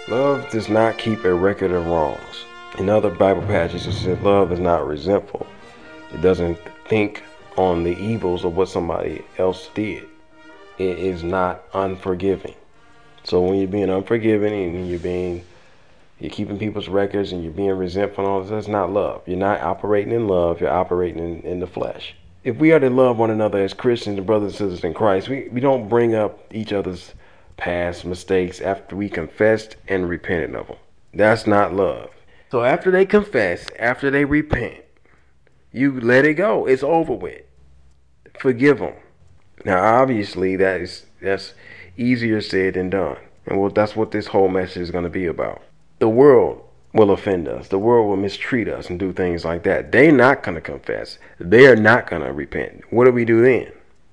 Love does not keep a record of wrongs. In other Bible passages, it says love is not resentful. It doesn't think on the evils of what somebody else did. It is not unforgiving. So when you're being unforgiving and you're keeping people's records and you're being resentful and all this, that's not love. You're not operating in love, you're operating in the flesh. If we are to love one another as Christians and brothers and sisters in Christ, we don't bring up each other's past mistakes after we confessed and repented of them. That's not love. So after they confess, after they repent, you let it go. It's over with. Forgive them. Now, obviously, that's easier said than done. And that's what this whole message is going to be about. The world will offend us. The world will mistreat us and do things like that. They're not going to confess. They're not going to repent. What do we do then?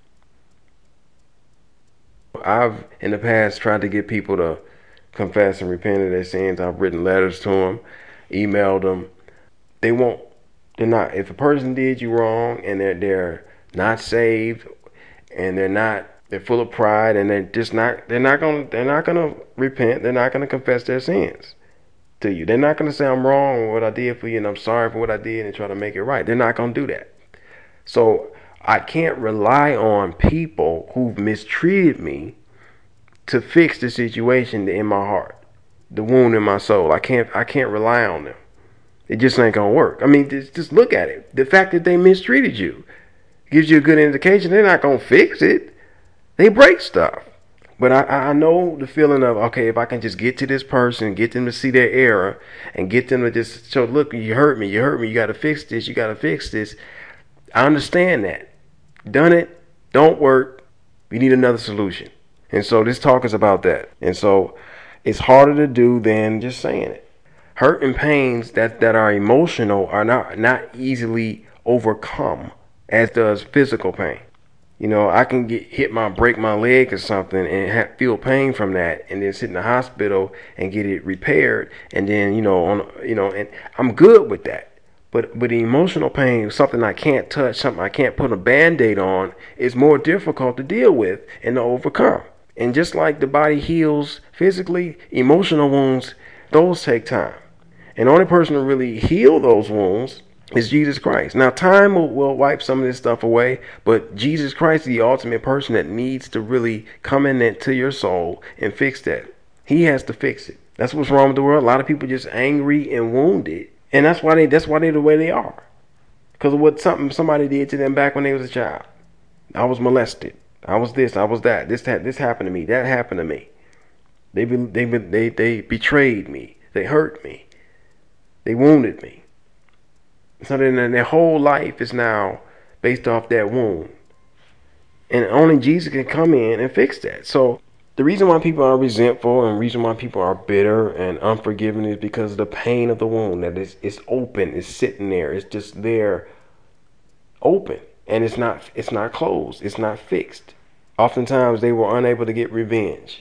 I've, in the past, tried to get people to confess and repent of their sins. I've written letters to them, emailed them. They won't. They're not. If a person did you wrong and they're not saved and they're full of pride and they're not gonna repent. They're not gonna confess their sins to you. They're not gonna say I'm wrong with what I did for you and I'm sorry for what I did and try to make it right. They're not gonna do that. So I can't rely on people who've mistreated me to fix the situation in my heart, the wound in my soul. I can't rely on them. It just ain't gonna work. I mean, just look at it. The fact that they mistreated you gives you a good indication they're not gonna fix it. They break stuff. But I know the feeling of, okay, if I can just get to this person, get them to see their error, and get them to just show, look, you hurt me, you gotta fix this. I understand that. Done it, don't work, we need another solution. And so this talk is about that. And so it's harder to do than just saying it. Hurt and pains that are emotional are not easily overcome, as does physical pain. You know, I can break my leg or something and feel pain from that, and then sit in the hospital and get it repaired, and then and I'm good with that. But the emotional pain, something I can't touch, something I can't put a band-aid on, is more difficult to deal with and to overcome. And just like the body heals physically, emotional wounds, those take time. And the only person to really heal those wounds is Jesus Christ. Now, time will wipe some of this stuff away, but Jesus Christ is the ultimate person that needs to really come into your soul and fix that. He has to fix it. That's what's wrong with the world. A lot of people just angry and wounded, and that's why they're the way they are, because of what somebody did to them back when they was a child. I was molested. I was this. I was that. This happened to me. That happened to me. They betrayed me. They hurt me. They wounded me. So then their whole life is now based off that wound. And only Jesus can come in and fix that. So the reason why people are resentful and the reason why people are bitter and unforgiving is because of the pain of the wound. That it's open, it's sitting there, it's just there open. And it's not closed, it's not fixed. Oftentimes they were unable to get revenge,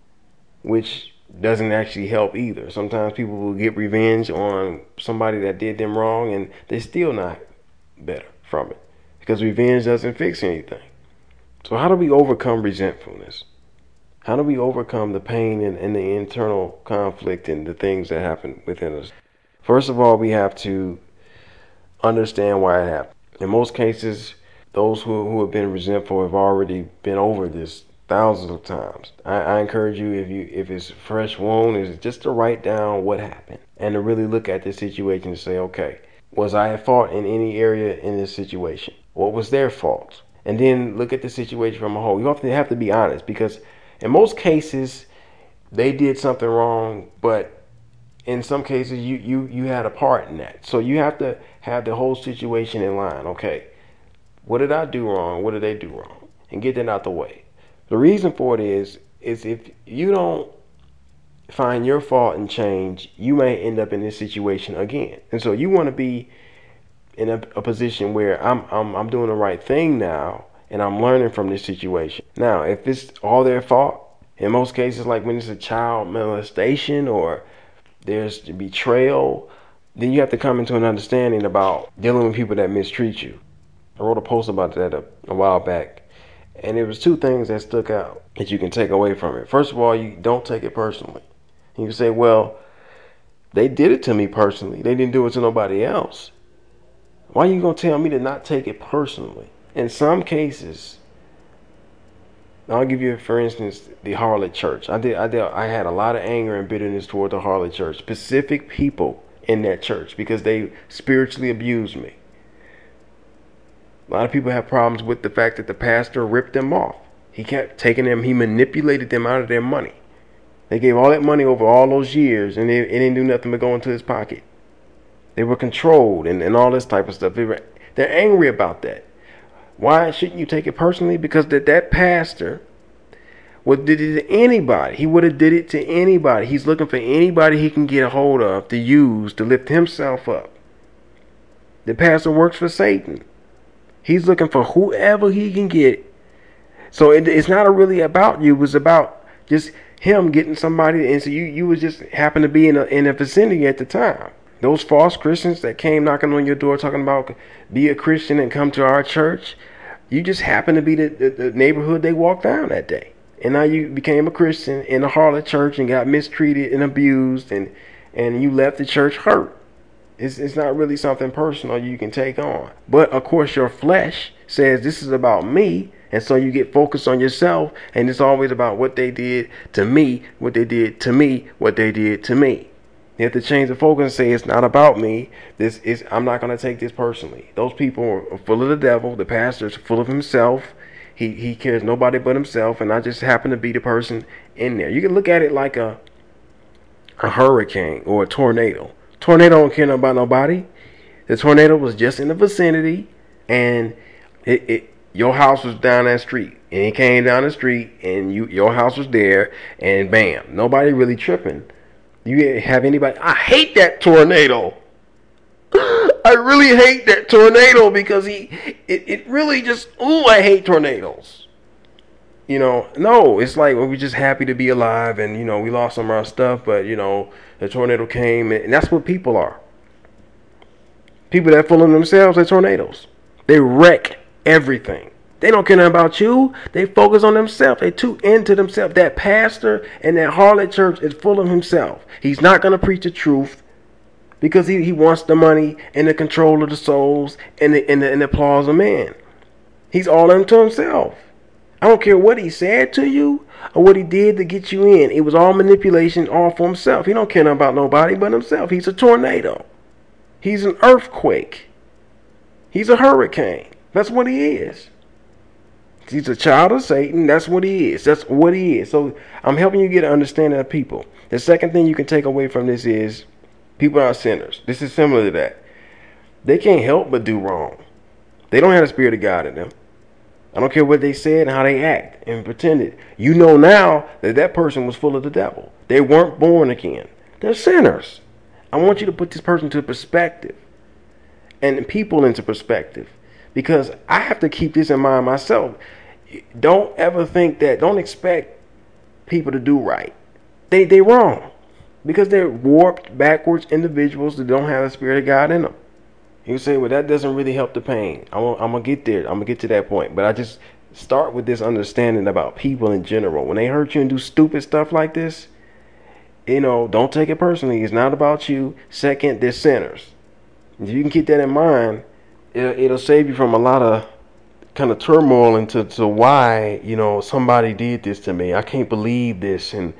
which doesn't actually help either. Sometimes people will get revenge on somebody that did them wrong and they're still not better from it, because revenge doesn't fix anything. So how do we overcome resentfulness? How do we overcome the pain and the internal conflict and the things that happen within us? First of all, we have to understand why it happened. In most cases, those who have been resentful have already been over this thousands of times. I encourage you, if it's a fresh wound, is just to write down what happened and to really look at the situation and say, okay, was I at fault in any area in this situation? What was their fault? And then look at the situation from a whole. You often have to be honest, because in most cases they did something wrong, but in some cases you had a part in that. So you have to have the whole situation in line. Okay, what did I do wrong? What did they do wrong? And get that out the way. The reason for it is if you don't find your fault and change, you may end up in this situation again. And so you want to be in a position where I'm doing the right thing now, and I'm learning from this situation. Now, if it's all their fault, in most cases, like when it's a child molestation or there's betrayal, then you have to come into an understanding about dealing with people that mistreat you. I wrote a post about that a while back. And there was two things that stuck out that you can take away from it. First of all, you don't take it personally. And you say, well, they did it to me personally. They didn't do it to nobody else. Why are you going to tell me to not take it personally? In some cases, I'll give you, for instance, the Harlot Church. I had a lot of anger and bitterness toward the Harlot Church, specific people in that church, because they spiritually abused me. A lot of people have problems with the fact that the pastor ripped them off. He kept taking them, he manipulated them out of their money. They gave all that money over all those years, and it didn't do nothing but go into his pocket. They were controlled and all this type of stuff. They're angry about that. Why shouldn't you take it personally? Because that pastor did it to anybody. He would have did it to anybody. He's looking for anybody he can get a hold of to use to lift himself up. The pastor works for Satan. He's looking for whoever he can get. So it's not really about you. It was about just him getting somebody. And so you was just happened to be in a vicinity at the time. Those false Christians that came knocking on your door talking about be a Christian and come to our church, you just happened to be the neighborhood they walked down that day. And now you became a Christian in a Harlot church and got mistreated and abused, and you left the church hurt. It's not really something personal you can take on. But of course your flesh says this is about me, and so you get focused on yourself, and it's always about what they did to me, what they did to me, what they did to me. You have to change the focus and say it's not about me. I'm not going to take this personally. Those people are full of the devil. The pastor's full of himself. He cares nobody but himself, and I just happen to be the person in there. You can look at it like a hurricane or a tornado. Tornado don't care about nobody. The tornado was just in the vicinity, and your house was down that street, and it came down the street, and your house was there, and bam, nobody really tripping. You have anybody? I hate that tornado. I really hate that tornado because it really just, I hate tornadoes. No, it's like we're just happy to be alive, and we lost some of our stuff, but the tornado came, and that's what people are. People that full of themselves are tornadoes. They wreck everything. They don't care nothing about you. They focus on themselves. They too into themselves. That pastor and that harlot church is full of himself. He's not going to preach the truth because he wants the money and the control of the souls and the applause of man. He's all into himself. I don't care what he said to you or what he did to get you in. It was all manipulation, all for himself. He don't care nothing about nobody but himself. He's a tornado. He's an earthquake. He's a hurricane. That's what he is. He's a child of Satan. That's what he is. That's what he is. So I'm helping you get an understanding of people. The second thing you can take away from this is people are sinners. This is similar to that. They can't help but do wrong. They don't have the Spirit of God in them. I don't care what they said and how they act and pretended. You know now that person was full of the devil. They weren't born again. They're sinners. I want you to put this person into perspective and people into perspective, because I have to keep this in mind myself. Don't ever think that, don't expect people to do right. They wrong because they're warped, backwards individuals that don't have the Spirit of God in them. You say, well, that doesn't really help the pain. I'm going to get there. I'm going to get to that point. But I just start with this understanding about people in general. When they hurt you and do stupid stuff like this, don't take it personally. It's not about you. Second, they're sinners. If you can keep that in mind, it'll save you from a lot of kind of turmoil into why somebody did this to me. I can't believe this, and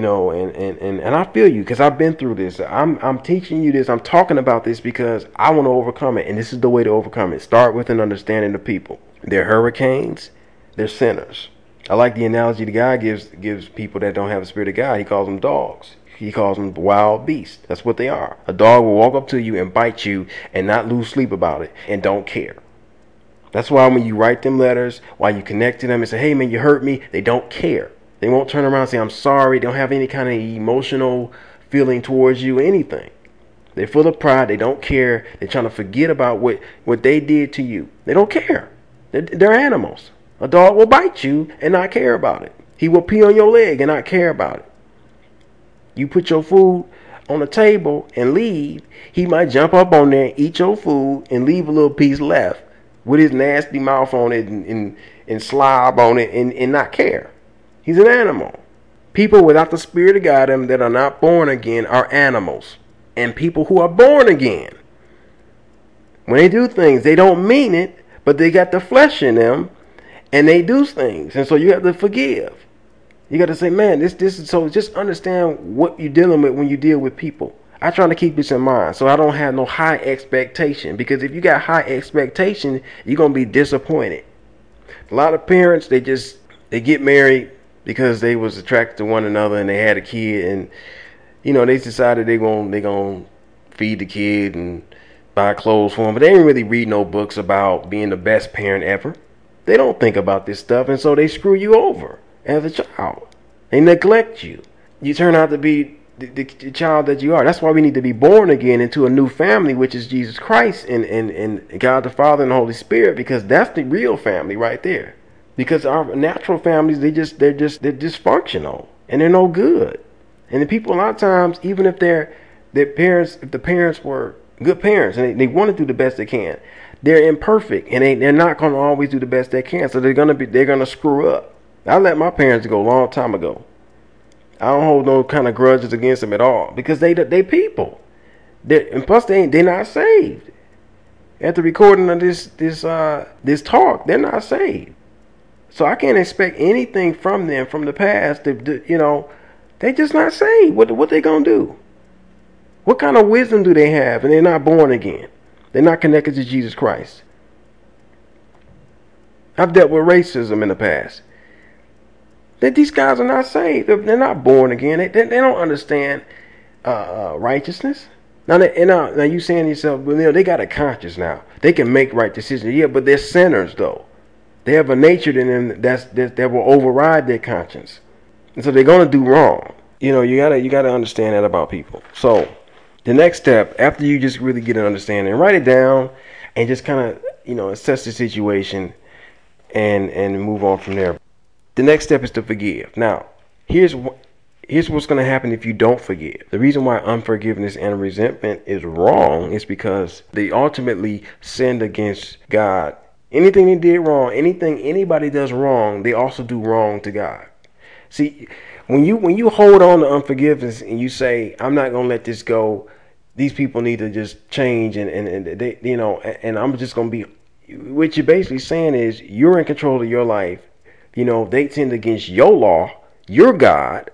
I feel you because I've been through this. I'm teaching you this. I'm talking about this because I want to overcome it, and this is the way to overcome it. Start with an understanding of people. They're hurricanes. They're sinners. I like the analogy the guy gives people that don't have the Spirit of God. He calls them dogs. He calls them wild beasts. That's what they are. A dog will walk up to you and bite you and not lose sleep about it and don't care. That's why when you write them letters, while you connect to them and say, hey, man, you hurt me, they don't care. They won't turn around and say, I'm sorry. They don't have any kind of emotional feeling towards you, anything. They're full of pride. They don't care. They're trying to forget about what they did to you. They don't care. They're animals. A dog will bite you and not care about it. He will pee on your leg and not care about it. You put your food on the table and leave, he might jump up on there, eat your food, and leave a little piece left with his nasty mouth on it and slob on it and not care. He's an animal. People without the Spirit of God in them that are not born again are animals. And people who are born again, when they do things, they don't mean it, but they got the flesh in them, and they do things. And so you have to forgive. You got to say, man, this is, so just understand what you're dealing with when you deal with people. I try to keep this in mind so I don't have no high expectation, because if you got high expectation, you're going to be disappointed. A lot of parents, they get married because they was attracted to one another and they had a kid, and they decided they going to feed the kid and buy clothes for him, but they didn't really read no books about being the best parent ever. They don't think about this stuff, and so they screw you over as a child. They neglect you. You turn out to be the child that you are. That's why we need to be born again into a new family, which is Jesus Christ and God the Father and the Holy Spirit, because that's the real family right there. Because our natural families, they're dysfunctional and they're no good. And the people, a lot of times, even if their parents, if the parents were good parents and they want to do the best they can, they're imperfect and they're not going to always do the best they can. So they're going to screw up. I let my parents go a long time ago. I don't hold no kind of grudges against them at all, because they people. And plus they're not saved. At the recording of this talk, they're not saved. So I can't expect anything from them from the past. They just not saved. What they gonna do? What kind of wisdom do they have? And they're not born again. They're not connected to Jesus Christ. I've dealt with racism in the past. That these guys are not saved. They're not born again. They don't understand righteousness. Now you saying to yourself, well, they got a conscience now. They can make right decisions. Yeah, but they're sinners though. They have a nature in them that will override their conscience, and so they're gonna do wrong. You gotta understand that about people. So the next step, after you just really get an understanding, write it down, and just kind of assess the situation, and move on from there. The next step is to forgive. Now, here's what's going to happen if you don't forgive. The reason why unforgiveness and resentment is wrong is because they ultimately sinned against God. Anything they did wrong, anything anybody does wrong, they also do wrong to God. See, when you hold on to unforgiveness and you say, I'm not going to let this go, these people need to just change, and they, and I'm just going to be, what you're basically saying is you're in control of your life. They tend against your law, your God,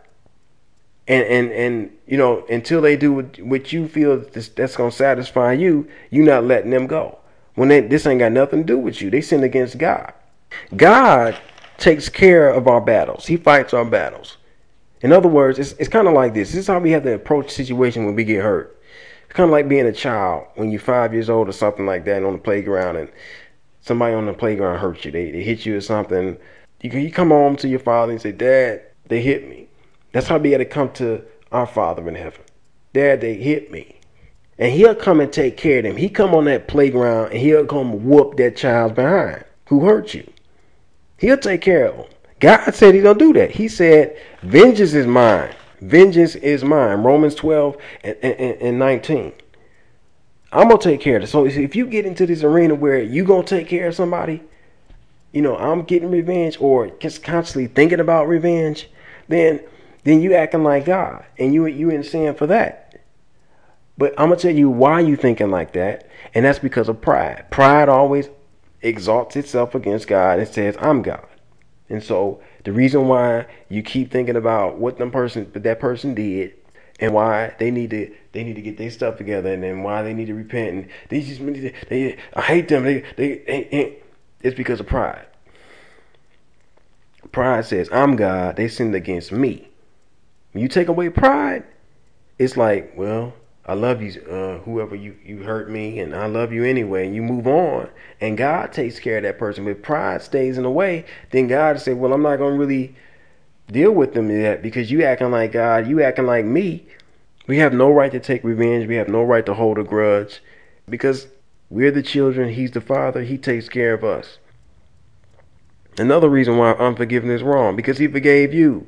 and until they do what you feel that's going to satisfy you, you're not letting them go. When this ain't got nothing to do with you, they sin against God. God takes care of our battles. He fights our battles. In other words, it's kind of like this. This is how we have to approach the situation when we get hurt. It's kind of like being a child when you're 5 years old or something like that, on the playground, and somebody on the playground hurts you. They hit you or something. You come home to your father and say, Dad, they hit me. That's how we got to come to our Father in heaven. Dad, they hit me. And he'll come and take care of them. He come on that playground and he'll come whoop that child's behind who hurt you. He'll take care of them. God said he's going to do that. He said, vengeance is mine. Vengeance is mine. Romans 12 and 19. I'm going to take care of it. So if you get into this arena where you're going to take care of somebody, I'm getting revenge, or just constantly thinking about revenge, then you acting like God, and you in sin for that. But I'm going to tell you why you thinking like that, and that's because of pride. Pride always exalts itself against God and says, I'm God. And so the reason why you keep thinking about what that person did, and why they need to get their stuff together, and then why they need to repent, and I hate them. It's because of pride. Pride says, I'm God. They sinned against me. When you take away pride, it's like, well, I love you, whoever you hurt me, and I love you anyway, and you move on, and God takes care of that person. But pride stays in the way, then God says, well, I'm not going to really deal with them yet, because you acting like God, you acting like me. We have no right to take revenge. We have no right to hold a grudge, because we're the children. He's the Father. He takes care of us. Another reason why unforgiveness is wrong, because he forgave you.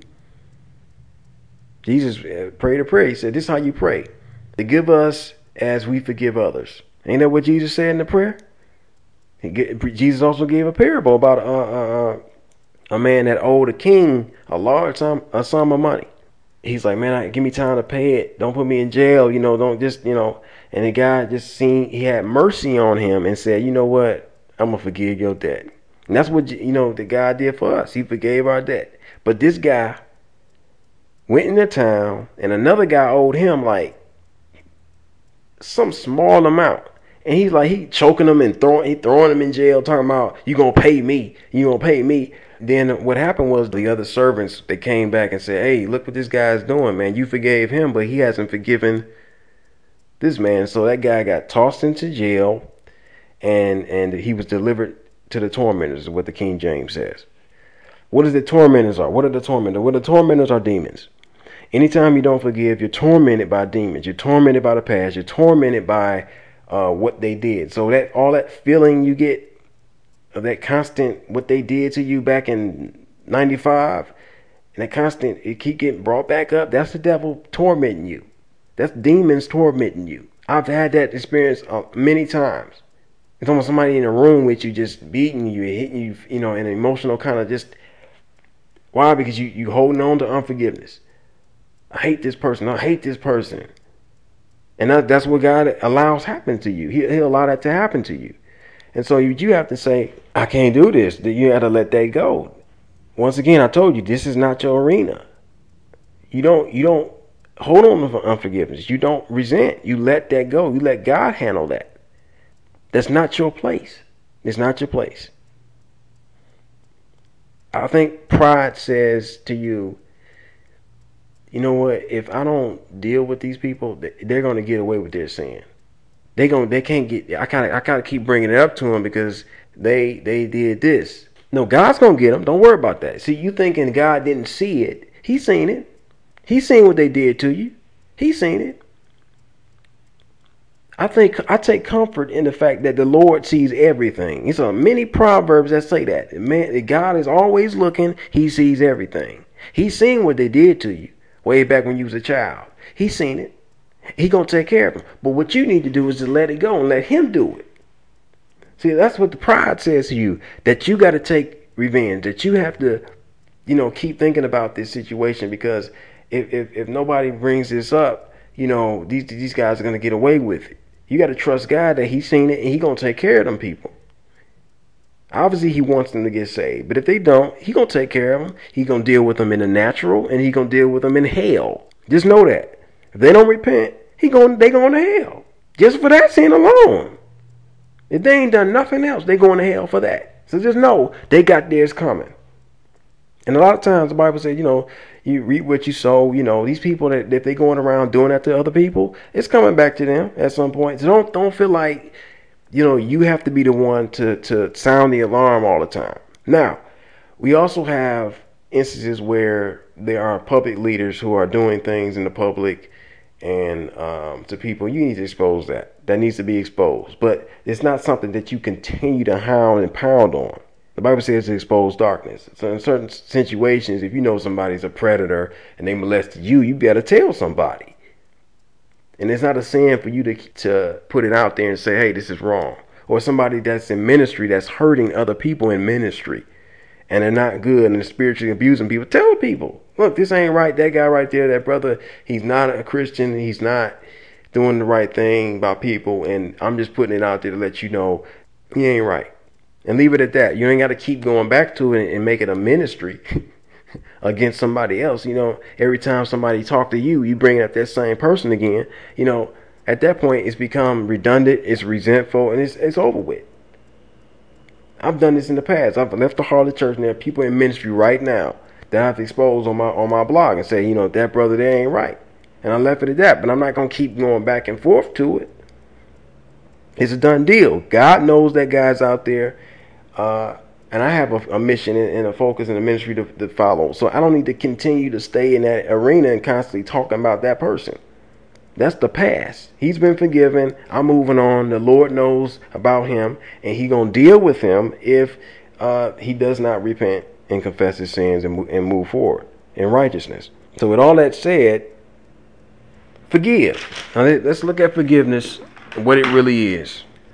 Jesus prayed a prayer. He said, this is how you pray. Forgive us as we forgive others. Ain't that what Jesus said in the prayer? Jesus also gave a parable about a man that owed a king a sum of money. He's like, man, give me time to pay it. Don't put me in jail. Don't just, And the guy just he had mercy on him and said, you know what? I'm going to forgive your debt. And that's what, the guy did for us. He forgave our debt. But this guy went into town and another guy owed him like some small amount. And he's like, he choking him and throwing him in jail, talking about, you going to pay me. You going to pay me. Then what happened was the other servants, they came back and said, hey, look what this guy's doing, man. You forgave him, but he hasn't forgiven this man. So that guy got tossed into jail and he was delivered to the tormentors, is what the King James says. What is the tormentors are? What are the tormentors? Well, the tormentors are demons. Anytime you don't forgive, you're tormented by demons. You're tormented by the past. You're tormented by what they did. So that all that feeling you get of that constant, what they did to you back in 95, and that constant, it keep getting brought back up, that's the devil tormenting you. That's demons tormenting you. I've had that experience many times. It's almost somebody in a room with you just beating you, hitting you, in an emotional kind of just, why? Because you holding on to unforgiveness. I hate this person. I hate this person. And that's what God allows happen to you. He'll allow that to happen to you. And so you have to say, I can't do this. You have to let that go. Once again, I told you, this is not your arena. You don't hold on to unforgiveness. You don't resent. You let that go. You let God handle that. That's not your place. It's not your place. I think pride says to you, you know what? If I don't deal with these people, they're going to get away with their sin. They can't get. I gotta keep bringing it up to them because they did this. No, God's gonna get them. Don't worry about that. See, you thinking God didn't see it? He's seen it. He's seen what they did to you. He's seen it. I take comfort in the fact that the Lord sees everything. It's many proverbs that say that. Man, God is always looking. He sees everything. He's seen what they did to you way back when you was a child. He's seen it. He gonna take care of them. But what you need to do is to let it go and let him do it. See, that's what the pride says to you, that you got to take revenge, that you have to, keep thinking about this situation, because if nobody brings this up, these guys are gonna get away with it. You got to trust God that he's seen it and he gonna take care of them people. Obviously, he wants them to get saved, but if they don't, he gonna take care of them. He gonna deal with them in the natural, and he gonna deal with them in hell. Just know that. If they don't repent, they going to hell. Just for that sin alone. If they ain't done nothing else, they going to hell for that. So just know they got theirs coming. And a lot of times the Bible says, you reap what you sow. These people that if they going around doing that to other people, it's coming back to them at some point. So don't feel like, you have to be the one to sound the alarm all the time. Now, we also have instances where there are public leaders who are doing things in the public and to people. You need to expose that. That needs to be exposed. But it's not something that you continue to hound and pound on. The Bible says to expose darkness. So in certain situations, if you know somebody's a predator and they molested you, you better tell somebody. And it's not a sin for you to put it out there and say, hey, this is wrong. Or somebody that's in ministry that's hurting other people in ministry and they're not good and they're spiritually abusing people. Tell people, look, this ain't right. That guy right there, that brother, he's not a Christian. He's not doing the right thing by people. And I'm just putting it out there to let you know he ain't right. And leave it at that. You ain't got to keep going back to it and make it a ministry against somebody else. Every time somebody talk to you, you bring up that same person again. At that point, it's become redundant, it's resentful, and it's over with. I've done this in the past. I've left the Harley Church, and there are people in ministry right now that I've exposed on my blog and say, that brother there ain't right. And I left it at that. But I'm not going to keep going back and forth to it. It's a done deal. God knows that guy's out there. And I have a mission and a focus in the ministry to follow. So I don't need to continue to stay in that arena and constantly talking about that person. That's the past. He's been forgiven. I'm moving on. The Lord knows about him, and he's going to deal with him if he does not repent and confess his sins and move forward in righteousness. So with all that said, forgive. Now let's look at forgiveness and what it really is.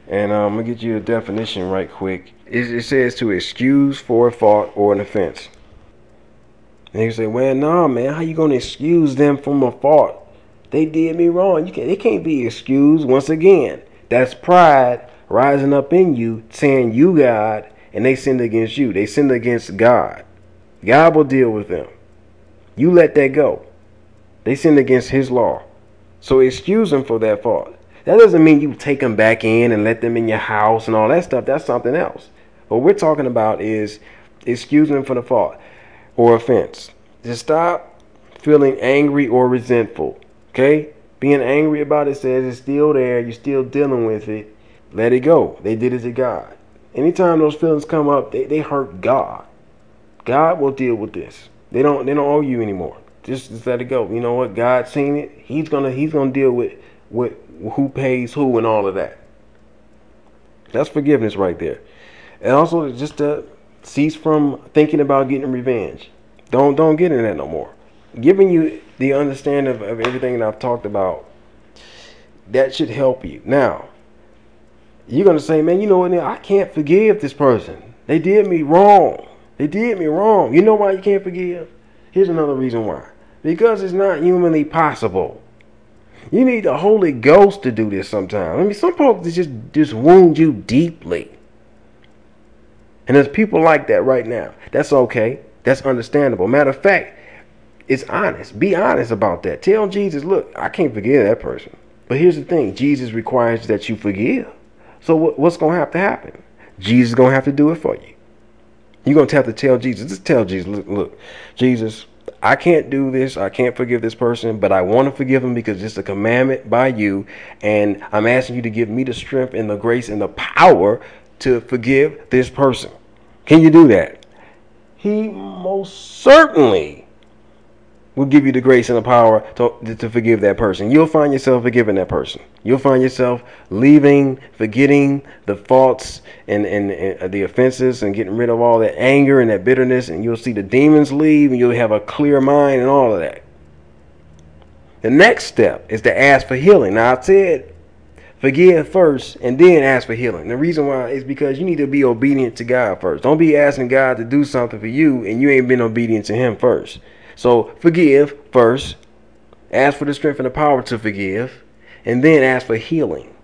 And I'm going to get you a definition right quick. It says to excuse for a fault or an offense. And you say, well, no, man, how you going to excuse them from a fault? They did me wrong. They can't be excused. Once again, that's pride rising up in you, saying you God, and they sinned against you. They sinned against God. God will deal with them. You let that go. They sinned against his law. So excuse them for that fault. That doesn't mean you take them back in and let them in your house and all that stuff. That's something else. What we're talking about is excuse them for the fault or offense. Just stop feeling angry or resentful. Okay? Being angry about it says it's still there. You're still dealing with it. Let it go. They did it to God. Anytime those feelings come up, they hurt God. God will deal with this. They don't owe you anymore. Just let it go. You know what? God's seen it. He's gonna deal with who pays who and all of that. That's forgiveness right there. And also just to cease from thinking about getting revenge. Don't get in that no more. Giving you the understanding of everything that I've talked about, that should help you. Now, you're gonna say, man, you know what? I can't forgive this person. They did me wrong. They did me wrong. You know why you can't forgive? Here's another reason why. Because it's not humanly possible. You need the Holy Ghost to do this sometimes. I mean, some folks just wound you deeply. And there's people like that right now. That's okay. That's understandable. Matter of fact, it's honest. Be honest about that. Tell Jesus, look, I can't forgive that person. But here's the thing. Jesus requires that you forgive. So what's going to happen? Jesus is going to have to do it for you. You're going to have to tell Jesus. Just tell Jesus, look, Jesus, I can't do this. I can't forgive this person, but I want to forgive him because it's a commandment by you. And I'm asking you to give me the strength and the grace and the power to forgive this person. Can you do that? He most certainly will give you the grace and the power to forgive that person. You'll find yourself forgiving that person. You'll find yourself leaving, forgetting the faults and the offenses and getting rid of all that anger and that bitterness. And you'll see the demons leave and you'll have a clear mind and all of that. The next step is to ask for healing. Now, I said forgive first and then ask for healing. The reason why is because you need to be obedient to God first. Don't be asking God to do something for you and you ain't been obedient to him first. So forgive first, ask for the strength and the power to forgive, and then ask for healing.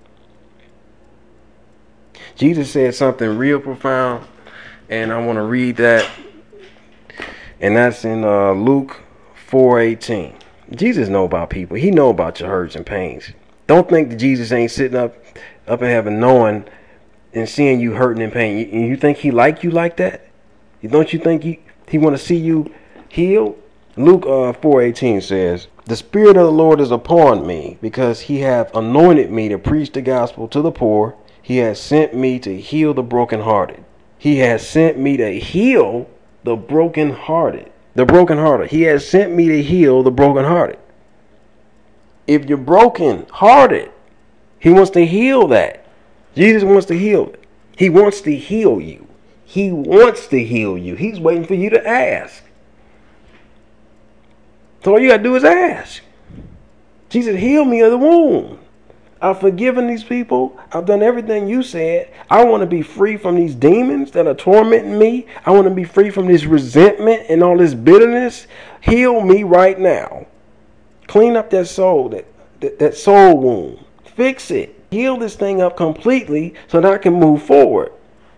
Jesus said something real profound, and I want to read that, and that's in Luke 4:18. Jesus know about people. He know about your hurts and pains. Don't think that Jesus ain't sitting up in heaven knowing and seeing you hurting and pain. You think he like you like that? Don't you think he want to see you healed? Luke 4:18 says, the Spirit of the Lord is upon me, because he hath anointed me to preach the gospel to the poor. He has sent me to heal the brokenhearted. He has sent me to heal the brokenhearted. The brokenhearted. He has sent me to heal the brokenhearted. If you're brokenhearted, he wants to heal that. Jesus wants to heal it. He wants to heal you. He wants to heal you. He's waiting for you to ask. So all you got to do is ask. Jesus, heal me of the wound. I've forgiven these people. I've done everything you said. I want to be free from these demons that are tormenting me. I want to be free from this resentment and all this bitterness. Heal me right now. Clean up that soul, that soul wound. Fix it. Heal this thing up completely so that I can move forward.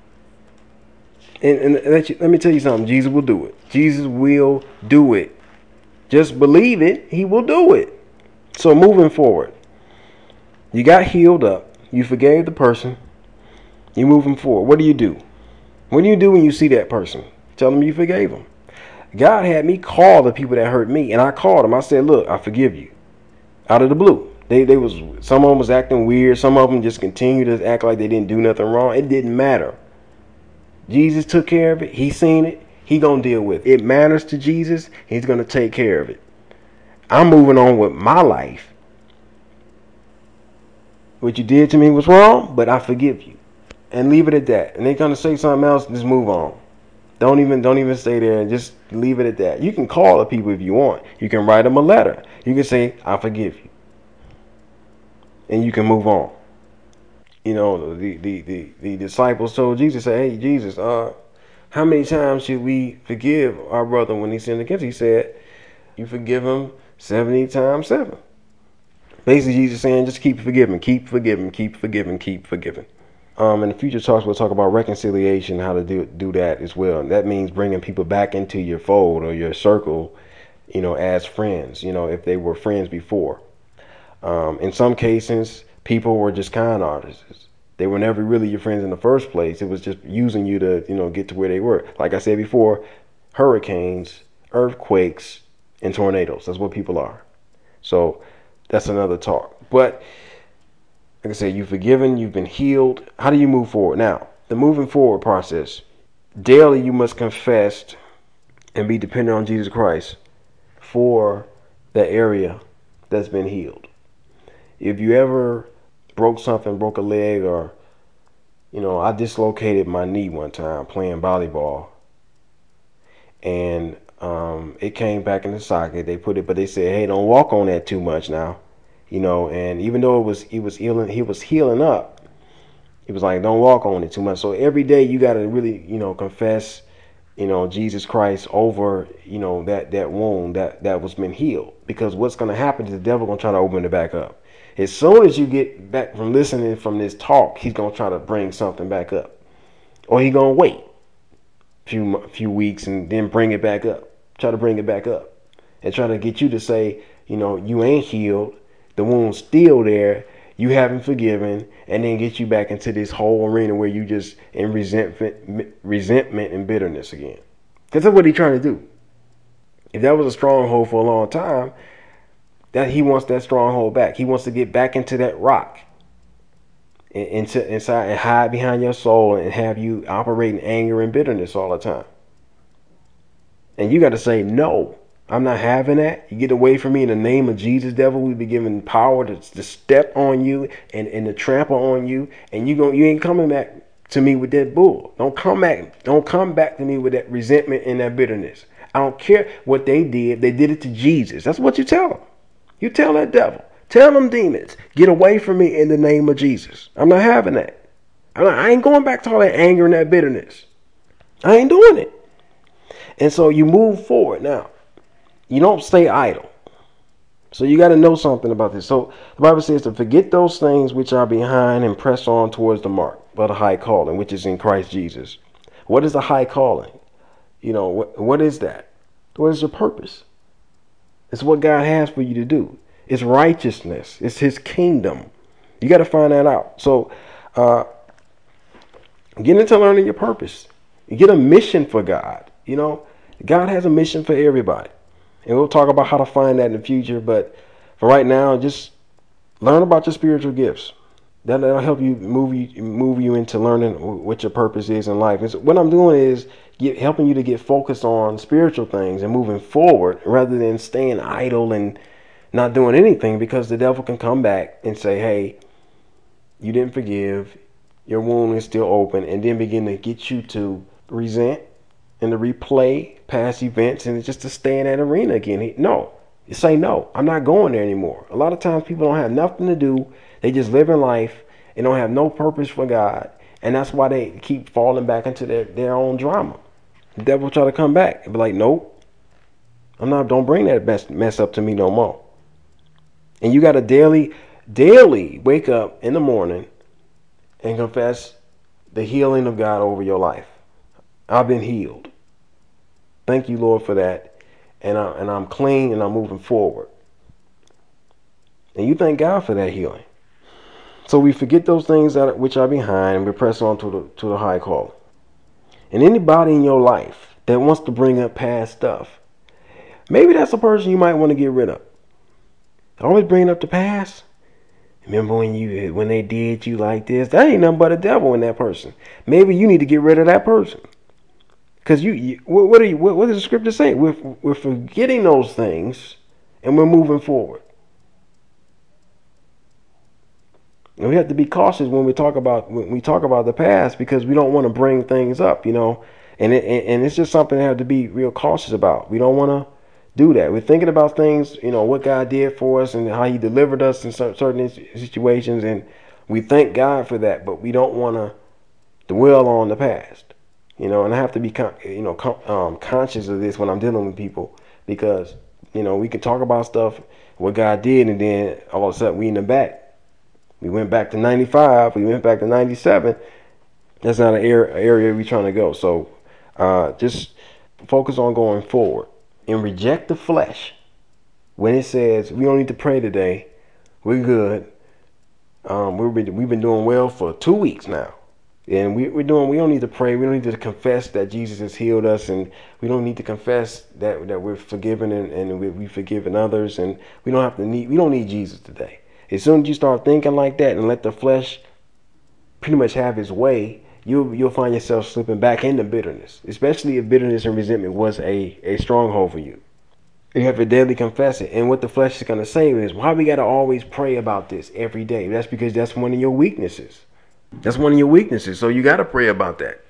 And let me tell you something. Jesus will do it. Jesus will do it. Just believe it. He will do it. So moving forward, you got healed up. You forgave the person. You're moving forward. What do you do? What do you do when you see that person? Tell them you forgave them. God had me call the people that hurt me, and I called them. I said, look, I forgive you. Out of the blue. Some of them was acting weird. Some of them just continued to act like they didn't do nothing wrong. It didn't matter. Jesus took care of it. He seen it. He gonna deal with it. It matters to Jesus. He's gonna take care of it. I'm moving on with my life. What you did to me was wrong, but I forgive you. And leave it at that. And they're gonna say something else, just move on. Don't even stay there and just leave it at that. You can call the people if you want. You can write them a letter. You can say, I forgive you. And you can move on. You know, the disciples told Jesus, "Hey, Jesus, how many times should we forgive our brother when he sinned against us?" He said, "You forgive him 70 times 7." Basically, Jesus saying, just keep forgiving, keep forgiving, keep forgiving, keep forgiving. In the future talks, we'll talk about reconciliation, how to do that as well. And that means bringing people back into your fold or your circle, as friends, if they were friends before. In some cases, people were just con artists. They were never really your friends in the first place. It was just using you to, get to where they were. Like I said before, hurricanes, earthquakes, and tornadoes. That's what people are. So that's another talk. But like I said, you've forgiven, you've been healed. How do you move forward? Now, the moving forward process. Daily, you must confess and be dependent on Jesus Christ for the area that's been healed. If you ever broke a leg, or, I dislocated my knee one time playing volleyball, and it came back in the socket. But they said, hey, don't walk on that too much now. And even though he was healing up, he was like, don't walk on it too much. So every day you got to really, confess, Jesus Christ over, that wound that was been healed. Because what's going to happen is the devil going to try to open it back up. As soon as you get back from listening from this talk, he's going to try to bring something back up. Or he's going to wait a few weeks and then bring it back up. Try to bring it back up. And try to get you to say, you ain't healed. The wound's still there. You haven't forgiven, and then get you back into this whole arena where you just in resentment and bitterness again. Because that's what he's trying to do. If that was a stronghold for a long time, that he wants that stronghold back. He wants to get back into that rock, inside, and hide behind your soul and have you operate in anger and bitterness all the time. And you got to say no. I'm not having that. You get away from me in the name of Jesus, devil. We be given power to step on you and to trample on you. And you ain't coming back to me with that bull. Don't come back to me with that resentment and that bitterness. I don't care what they did. They did it to Jesus. That's what you tell them. You tell that devil. Tell them demons, get away from me in the name of Jesus. I'm not having that. I ain't going back to all that anger and that bitterness. I ain't doing it. And so you move forward now. You don't stay idle. So you got to know something about this. So the Bible says to forget those things which are behind and press on towards the mark of the high calling, which is in Christ Jesus. What is the high calling? What is that? What is your purpose? It's what God has for you to do. It's righteousness. It's his kingdom. You got to find that out. So get into learning your purpose. You get a mission for God. God has a mission for everybody. And we'll talk about how to find that in the future. But for right now, just learn about your spiritual gifts. That'll help you move you into learning what your purpose is in life. And so what I'm doing is helping you to get focused on spiritual things and moving forward rather than staying idle and not doing anything, because the devil can come back and say, hey, you didn't forgive. Your wound is still open, and then begin to get you to resent and to replay past events and just to stay in that arena again. No, you say no. I'm not going there anymore. A lot of times people don't have nothing to do. They just live in life and don't have no purpose for God. And that's why they keep falling back into their own drama. The devil will try to come back and be like, nope, don't bring that mess up to me no more. And you got to daily wake up in the morning and confess the healing of God over your life. I've been healed. Thank you, Lord, for that. And I'm clean and I'm moving forward. And you thank God for that healing. So we forget those things which are behind, and we press on to the high call. And anybody in your life that wants to bring up past stuff, maybe that's a person you might want to get rid of. Always bringing up the past. Remember when they did you like this? That ain't nothing but a devil in that person. Maybe you need to get rid of that person. Because what does the scripture say? We're forgetting those things and we're moving forward. And we have to be cautious when we talk about the past, because we don't want to bring things up, and it's just something we have to be real cautious about. We don't want to do that. We're thinking about things, what God did for us and how he delivered us in certain situations, and We thank God for that, but we don't want to dwell on the past. And I have to be conscious of this when I'm dealing with people, because we can talk about stuff what God did, and then all of a sudden we in the back. We went back to 95. We went back to 97. That's not an area we're trying to go. So just focus on going forward and reject the flesh. When it says we don't need to pray today, we're good. We've been doing well for 2 weeks now. And we don't need to pray. We don't need to confess that Jesus has healed us, and we don't need to confess that we're forgiven and we've forgiven others, and we don't need Jesus today. As soon as you start thinking like that and let the flesh pretty much have his way, you'll find yourself slipping back into bitterness, especially if bitterness and resentment was a stronghold for you. You have to daily confess it. And what the flesh is going to say is, why we got to always pray about this every day? That's because that's one of your weaknesses. That's one of your weaknesses. So you got to pray about that.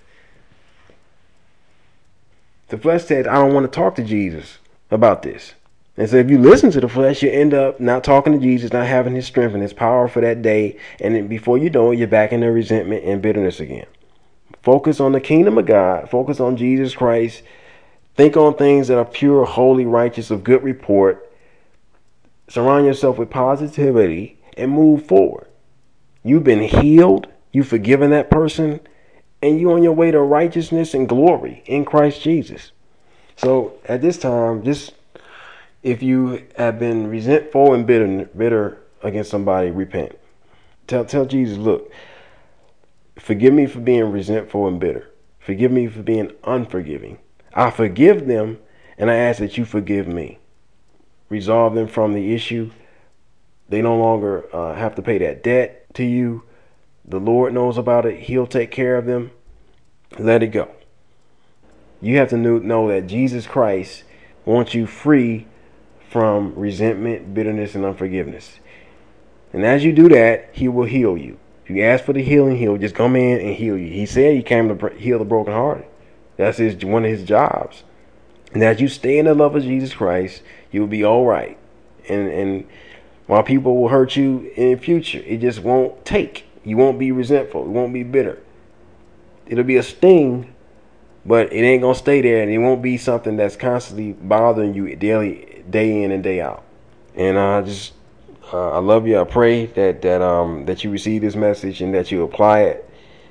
The flesh said, I don't want to talk to Jesus about this. And so if you listen to the flesh, you end up not talking to Jesus, not having his strength and his power for that day. And then before you know it, you're back in the resentment and bitterness again. Focus on the kingdom of God. Focus on Jesus Christ. Think on things that are pure, holy, righteous, of good report. Surround yourself with positivity and move forward. You've been healed. You've forgiven that person. And you're on your way to righteousness and glory in Christ Jesus. So at this time, just if you have been resentful and bitter against somebody, repent. Tell Jesus, look, forgive me for being resentful and bitter. Forgive me for being unforgiving. I forgive them, and I ask that you forgive me. Resolve them from the issue. They no longer have to pay that debt to you. The Lord knows about it. He'll take care of them. Let it go. You have to know that Jesus Christ wants you free from resentment, bitterness, and unforgiveness. And as you do that, he will heal you. If you ask for the healing, he'll just come in and heal you. He said he came to heal the brokenhearted. That's one of his jobs. And as you stay in the love of Jesus Christ, you'll be all right. And while people will hurt you in the future, it just won't take. You won't be resentful. You won't be bitter. It'll be a sting, but it ain't going to stay there. And it won't be something that's constantly bothering you daily, day in and day out. And I love you. I pray that you receive this message and that you apply it.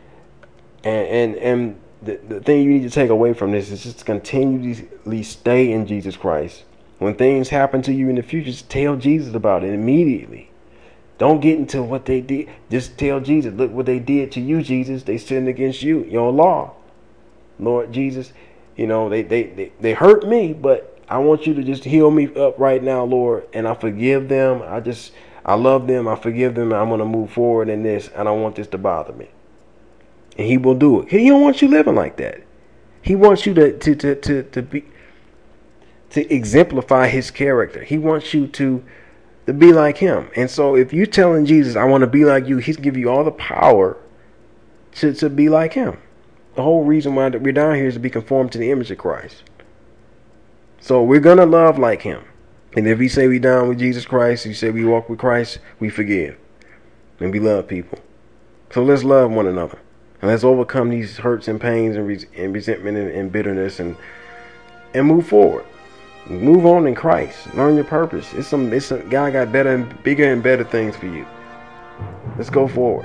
And the thing you need to take away from this is just continually stay in Jesus Christ. When things happen to you in the future, just tell Jesus about it immediately. Don't get into what they did. Just tell Jesus, look what they did to you, Jesus. They sinned against you, your law. Lord Jesus, they hurt me, but I want you to just heal me up right now, Lord. And I forgive them. I love them. I forgive them. I'm going to move forward in this. I don't want this to bother me. And he will do it. He don't want you living like that. He wants you to exemplify his character. He wants you to be like him. And so if you're telling Jesus, I want to be like you, he's give you all the power to be like him. The whole reason why we're down here is to be conformed to the image of Christ. So we're going to love like him. And if we say we down with Jesus Christ, you say we walk with Christ, we forgive. And we love people. So let's love one another. And let's overcome these hurts and pains and resentment and bitterness and move forward. Move on in Christ. Learn your purpose. God got better and bigger and better things for you. Let's go forward.